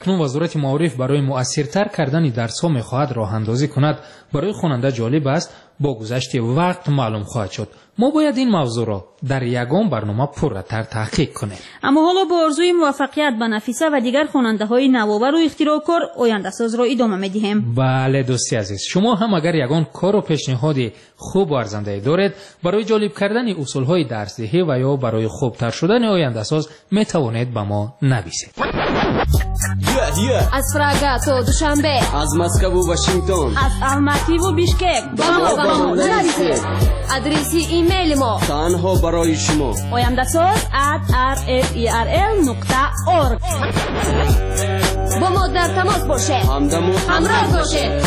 اکنون وزارت معارف برای مؤثرتر کردن درس‌ها می‌خواهد راه‌اندازی کند. برای خواننده جالب است با گذشت وقت معلوم خواهد شد. ما باید این موضوع را در یگان برنامه پرراتر تحقیق کنیم. اما حالا با آرزوی موفقیت به نفیسه و دیگر خواننده‌های نوآور و اختراعکار آینده ساز را ادامه می‌دهیم. بله دوستی عزیز، شما هم اگر یگان کار و پیشنهادی خوب و ارزنده دارید برای جالب کردن اصول‌های درس‌دهی و یا برای خوبتر شدن آینده ساز می‌توانید به ما نویسید. از فراگا تا دوشنبه، از مسکو و واشنگتن، از الماتی و بیشکک با ما نویسید. آدرسی ایمیل ما تنها برای شما oyandasaz@rferl.org. با ما در تماس باشه، همراه باشه.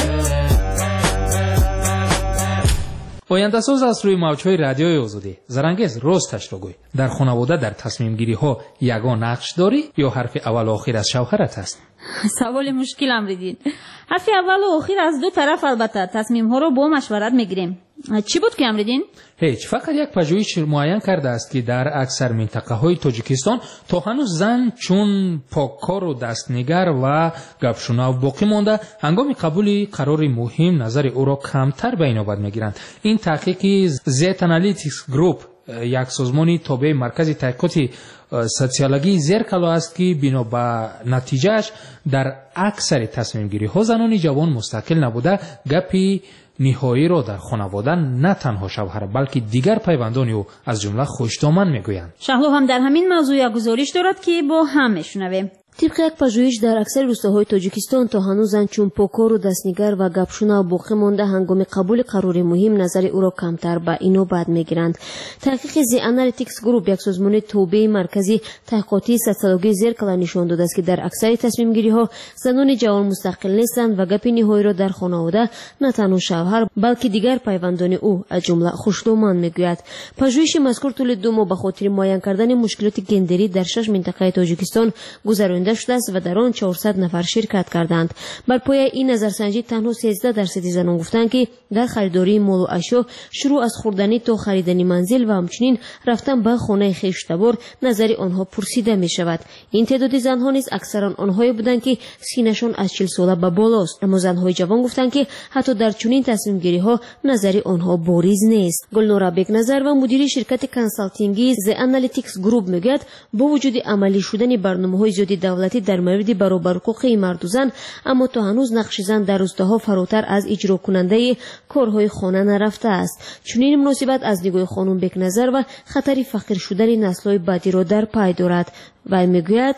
آینده ساز از روی موج‌های رادیوی آزادی. زرنگیز راستش را گوی. در خانواده در تصمیم گیری ها یگان نقش داری یا حرف اول و آخر از شوهرت است؟ سوال مشکل امریدین. حرف اول و آخر از دو طرف البته تصمیم ها رو با مشورت میگیریم. چی بود که امریدین؟ هیچ، فقط یک پژوهش معین کرده است که در اکثر منطقه های تاجیکستان تا هنوز زن چون پاککار و دستنگر و گپشنو باقی مانده، هنگام قبول قرار مهم نظر او را کمتر به نوبت میگیرند. این تحقیقی زیت انالیتیکس گروپ، یک سازمانی تابع مرکز تحقیقات سوسیولوژی زیرکلو است که بنا به نتیجهش در اکثر تصمیم گیری ها زنان جوان مستقل نبوده گپی نهایی را در خانواده نه تنها شوهر بلکه دیگر پیوندان او از جمله خوش‌دامن میگویند. شهلو هم در همین موضوع گزارش دارد که با هم میشنویم. طبق یک پژوهش در اکثر روستاهای تاجیکستان تا هنوز زن چون پاکار و دستنگر و گپشنو باقی مانده هنگام قبول قرار مهم نظر او را کمتر به اینو بد میگیرند. تحقیق زی انالیتیکس گروپ، یک سازمان تابع مرکزی تحقیقاتی سوسیولوژی زیرکلا نشان داده است که در اکثر تصمیم گیری ها زنان جوان مستقل نیستند و گپ نهایی را در خانواده نه تنها شوهر بلکه دیگر پیوندان او از جمله خوش‌دامن میگوید. پژوهش مذکور طول 2 ماه به خاطر معاین کردن مشکلات گندری در 6 منطقه تاجیکستان گذرانده شده است و در آن 400 نفر شرکت کردند. بر پایه این نظرسنجی تنها 13% زنان گفتند که در خریداری مال و اشیا، شروع از خوردنی تا خریدن منزل و همچنین رفتن به خانه خویشتبار نظر آنها پرسیده می شود. این تعداد زنها نیز اکثرا آنهایی بودند که سینشان از 40 ساله به بالاست، اما زنهای جوان گفتند که حتی در چنین تصمیم گیری ها نظر آنها باریز نیست. گلنورا بیگ نظر و مدیر شرکت کنسالتینگی ز انالیتیکس گروپ میگوید با وجود عملی شدن برنامه‌های زیادی دولتی در مورد برابر حقوق مرد و زن، اما تا هنوز نقش زن در روستاها فراتر از اجرا کننده کارهای خانه نرفته است. چنین مناسبت از نگاه خانم بیگ نظر و خطر فقیر شدن نسل‌های بعدی را در پی دارد و میگوید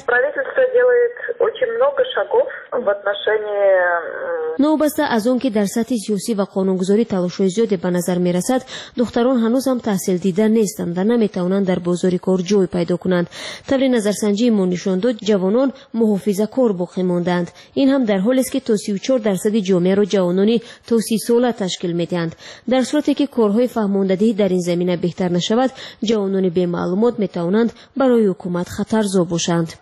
نوبسته از اون که در سطح سیاسی و قانونگذاری تلاش‌های زیادی به نظر می‌رسد، دختران هنوز هم تحصیل دیده نیستند و نمی‌توانند در بازار کار جای پیدا کنند. طبق نظرسنجی ما نشان داد جوانان محافظه‌کار باقی ماندند. این هم در حالی است که تا 34% جامعه را جوانانی تا 30 ساله تشکیل می‌دهند. در صورتی که کارهای فهماندهی در این زمینه بهتر نشود، جوانان بی معلومات می‌توانند برای حکومت خطرزا باشند.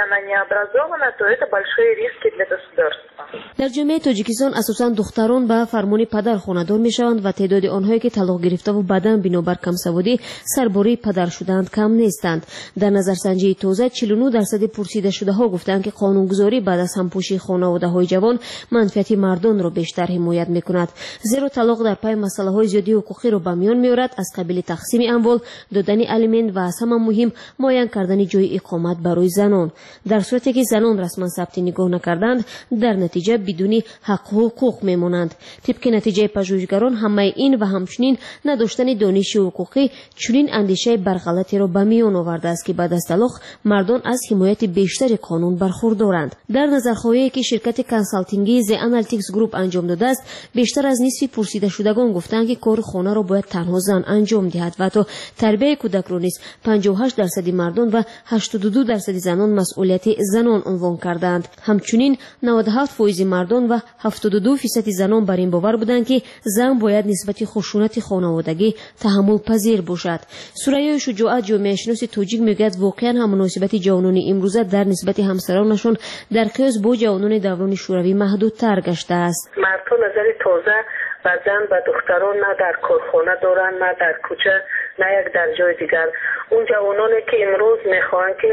در جامعه تاجیکستان اساساً دختران به فرمان پدر خانه‌دار می‌شوند و تعداد آنهایی که طلاق گرفته و بعداً بنابر کمسوادی سرباری پدر شدند کم نیستند. در نظرسنجی تازه 49% پرسیده شده‌ها گفتند که قانونگذاری بعد از همپوشی خانواده‌های جوان منفعت مردان را بیشتر حمایت می‌کند، زیرا طلاق در پای مسائل‌های زیادی حقوقی را به میان می‌آورد، از قبیل تقسیم اموال، دادن الیمنت و از همه مهم معین کردن جای اقامت برای زنان. در صورتی که زنان رسما ثبت نگاه نکردند، در نتیجه بدون حق و حقوق میمانند. طبق نتیجه پژوهشگران همه این و همچنین نداشتن دانش حقوقی چنین اندیشه برغلطی را به میان آورده است که بعد از طلاق مردان از حمایت بیشتر قانون برخوردارند. در نظرخواهی که شرکت کنسالتینگی ز انالیتیکس گروپ انجام داده است، بیشتر از نصف پرسیده شدگان گفتند که کار خانه را باید تنها زن انجام دهد و تا تربیت کودک را نیز 58% مردان و 82% زنان مسئولیت زنان عنوان کردند. همچنین 97% مردان و 72% زنان بر این باور بودند که زن باید نسبت خشونت خانوادگی تحمل پذیر باشد. سوریای شجاعت جامعه شناس تاجیک میگوید واقعا هم مناسبت جوانان امروزه در نسبت همسرانشان در قیاس با جوانان دوران شوروی محدودتر گشته است. مردها نظر تازه و زن و دختران نه در کارخانه دارن، نه در کوچه، نه یک در جای دیگر. اون جوانانی که امروز میخوان که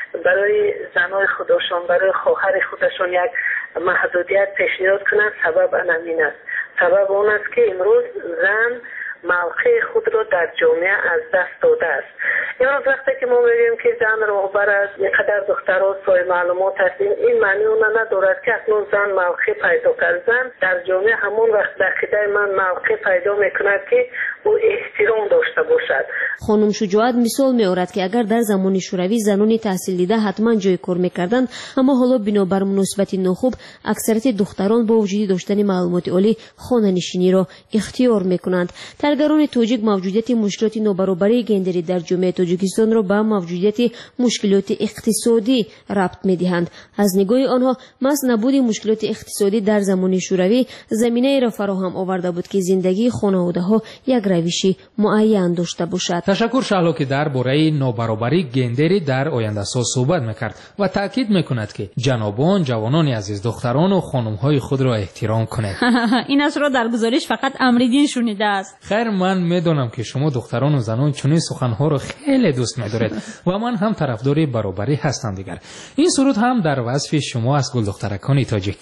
برای زنای خودشون، برای خواهر خودشون یک محدودیت پیشنهاد کنند، سبب همین است. سبب اون است که امروز زن موقع خود را در جامعه از دست داده است. امروز وقتی که ما میگیم که زن رهبر است، اینقدر دخترها صاحب معلومات هستیم، این معنی اون ندارد که اکنون زن موقع پیدا کرد. زن در جامعه همون وقت در عقیده من موقع پیدا میکند که او احترام داشته باشد. خانم شجاعت مثال می‌آورد که اگر در زمان شوروی زنان تحصیل دیده حتما جای کار می‌کردند، اما حالا بنابر مناسبت ناخوب اکثریت دختران با وجود داشتن معلومات عالی خانه‌نشینی را اختیار می‌کنند. کارگران تاجیک موجودیت مشکلات نابرابری گندری در جامعه تاجیکستان را به موجودیت مشکلات اقتصادی ربط می‌دهند. از نگاه آنها محض نبود مشکلات اقتصادی در زمان شوروی زمینه را فراهم آورده بود که زندگی خانواده‌ها یک روشی معین داشته باشد. تشکر شهلا که درباره نابرابری گندری در آینده سال صحبت میکرد و تاکید میکند که جنابان جوانان عزیز دختران و خانم‌های خود را احترام کنند. این را در گزارش فقط امریدین شنیده است. خیر، من میدونم که شما دختران و زنان چنین سخنها را خیلی دوست می‌دارید و من هم طرفدار برابری هستم دیگر. این سرود هم در وصف شما از گل دخترکان تاجیک.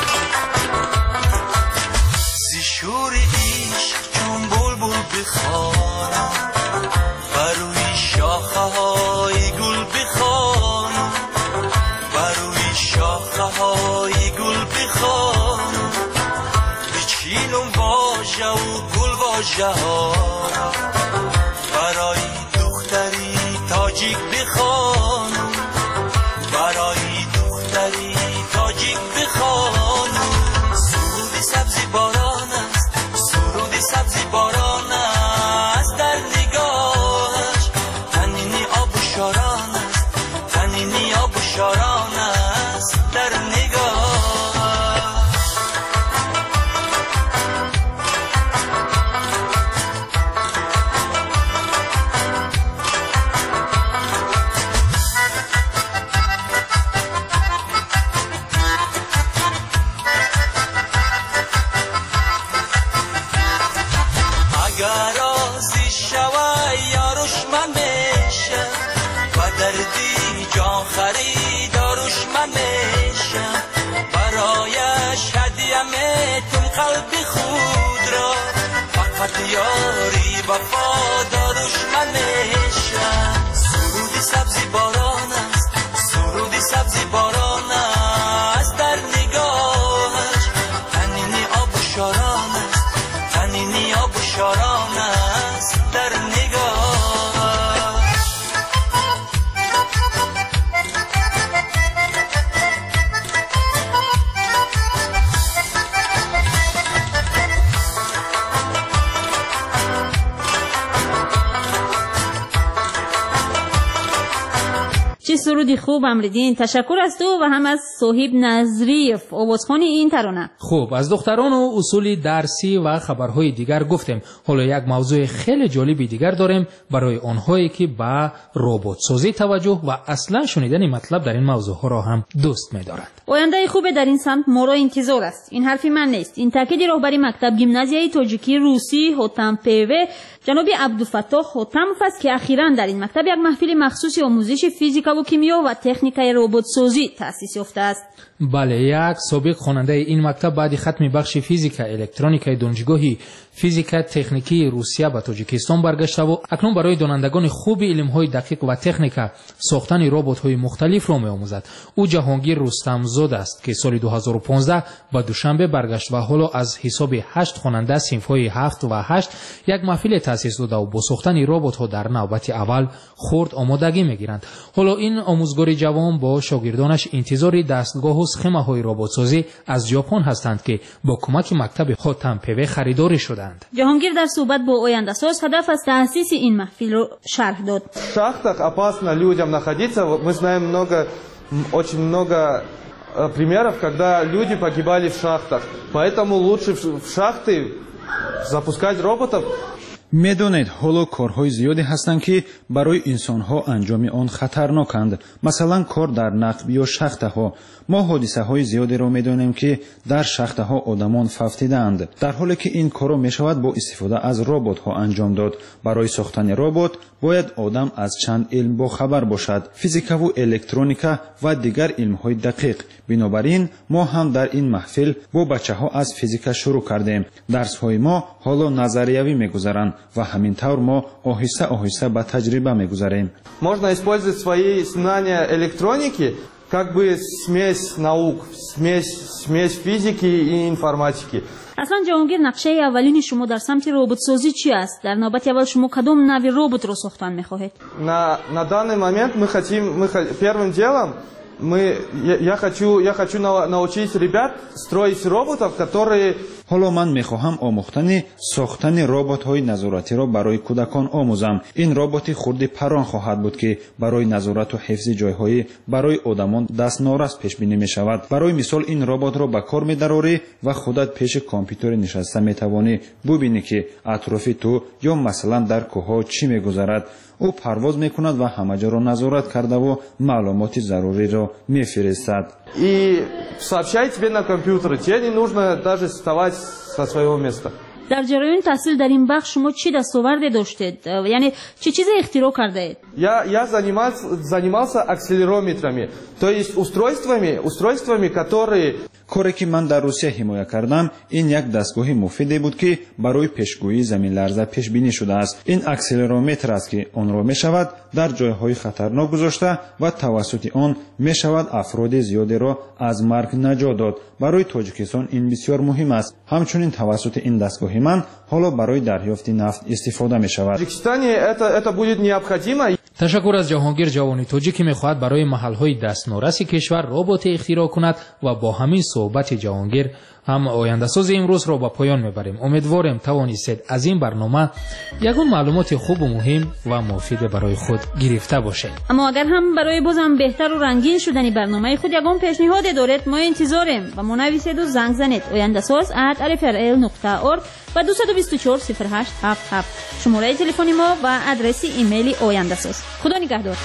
برای دختری تاجیک بخوانم، برای دختری تاجیک بخوانم. سرود سبزی باران است، سرود سبزی باران است، در نگاهش تنینی آب و شاران است، تنینی آب و شاران است در نگاه. یاری وفادارش من میشم. سرودی سبزی باران است، سرودی سبزی باران است، در نگاهش تنینی آب و شاران است، تنینی آب و شاران است در نگاهش. سرودی خوب امریدین. تشکر از تو و هم از صاحب نظریف آوازخوانی این ترانه. خوب، از دختران و اصول درسی و خبرهای دیگر گفتیم. حالا یک موضوع خیلی جالبی دیگر داریم برای آنهایی که به ربات سازی توجه و اصلا شنیدن مطلب در این موضوع ها را هم دوست می‌دارند. آینده خوب در این سمت ما را انتظار است. این حرفی من نیست. این تاکید رهبری مکتب گیمنازیای تاجیکی روسی هوتامپیوه جناب عبدالفتاح هوتاموف است که اخیراً در این مکتب یک محفل مخصوص آموزش فیزیک و کیمیا و تکنیکای ربات سازی تأسیس یافته است. بله، یک سابق خواننده این مکتب بعد ختم بخش فیزیک الکترونیک دانشگاه فیزیک تکنیکی روسیه به تاجیکستان برگشته و اکنون برای دانندگان خوب علم‌های دقیق و تکنیک ساختن ربات‌های مختلف را می‌آموزد. او جهانگیر رستمزاد است که سال 2015 به دوشنبه برگشت و حالا از حساب 8 خواننده صنف‌های 7 و 8 یک محفل تأسیس داده و با ساختن ربات‌ها در نوبت اول خرد آمادگی می‌گیرند. حالا این آموزگار جوان با شاگردانش انتظار دستگاه و سخمه‌های ربات‌سازی از ژاپن هستند که با کمک مکتب هوتامپیوه خریداری شدند. جهانگیر در صحبت با آینده ساز هدف از تأسیس این محفل رو شرح داد. В шахтах опасно людям находиться. Мы знаем очень много примеров, когда люди погибали в шахтах. Поэтому лучше в шахты запускать роботов. медонед ҳоло корҳои зиёде ҳастанд ки барои инсонҳо анҷоми он хатарноканд. масалан кор дар нақб ё шахтаҳо. ما ҳодисаҳои зиёдеро медонем ки дар шахтаҳо одамон фавтиданд, дар ҳоле ки ин корро мешавад бо истифода аз роботҳо анҷом дод. барои сохтани робот бояд одам аз чанд илм бохабар бошад: физикаву электроника ва дигар илмҳои дақиқ. бинобар ин мо ҳам дар ин маҳфил бо бачаҳо аз физика шурӯъ кардем. дарсҳои мо ҳоло назариявӣ мегузаранд ва ҳамин тавр мо оҳиста оҳиста ба таҷриба мегузарем. Можно использовать свои знания электроники как бы смесь наук, смесь физики и информатики. اصلا جهانگیر نقشه اولین شما در سمت ربات سازی چی است؟ در نوبت اول شما کدام نوع ربات رو ساختن می‌خواهید؟ На данный момент первым делом я хочу научить ребят строить роботов, которые ҳоло ман мехоҳам омӯхтани сохтани роботҳои назоратиро барои кӯдакон омӯзам. ин роботи хурди паррон хоҳад буд ки барои назорату ҳифзи ҷойҳои барои одамон дастнорас пешбинӣ мешавад. барои мисол ин роботро ба кор медарорӣ ва худат пеши компютери нишаста метавонӣ бубинӣ ки атрофи ту ё масалан дар кӯҳҳо чӣ мегузарад. ӯ парвоз мекунад ва ҳама ҷоро назорат кардаву маълумоти заруриро мефиристад. И сообщай тебе на компьютер, тебе не нужно даже вставать со своего места. در جریان تحصیل در این بخش شما چی دستاوردی داشتید؟ یعنی چه چیزی اختراع کرده اید؟ Я занимался акселерометрами, то есть устройствами, которые коре ки ман дар русия ҳимоя кардам, ин як дастгоҳи муфиде буд ки барои пешгӯии заминларза пешбинӣ шудааст. ин акселерометр аст ки онро мешавад дар ҷойҳои хатарнок гузошта ва тавассути он мешавад афроди зиёдеро аз марг наҷот дод. барои тоҷикистон ин бисёр муҳим аст. ҳамчунин тавассути ин дастгоҳи ман ҳоло барои дарёфти нафт истифода мешавад. Это будет необходимо. ташаккур аз ҷаҳонгир ҷавони тоҷик ки мехоҳад барои маҳалҳои дастнораси кишвар роботе ихтироъ кунад ва бо ҳамин суҳбати ҷаҳонгир ҳам ояндасози имрӯзро ба поён мебарем. умедворем тавонистед аз ин барнома ягон маълумоти хубу муҳим ва муфиде барои худ гирифта бошед. اما اگر هم برای بازم بهتر و رنگین شدن برنامه خود یگان پیشنهاد دارید ما انتظاریم و ما نویسید و زنگ زنید oyandasoz@alifrl.org و 224 0877 شماره تلفن ما و آدرس ایمیل oyandasoz. خدا نگهدار.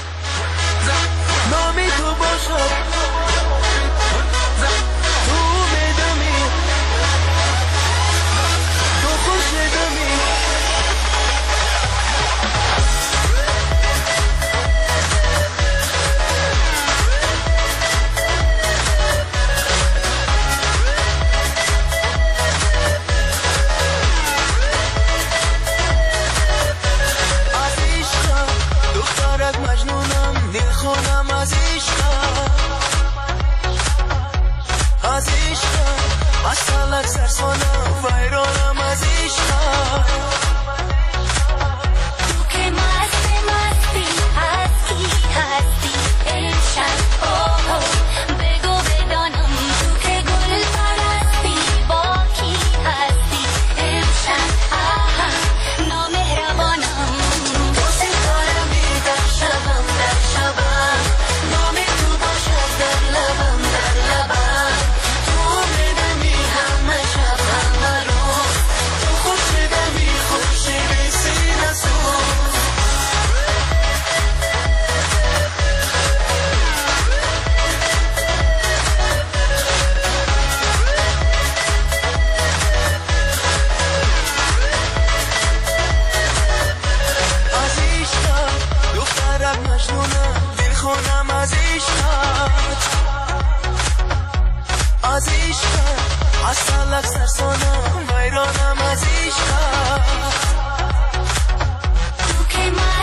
ویرانم از عشقت تو که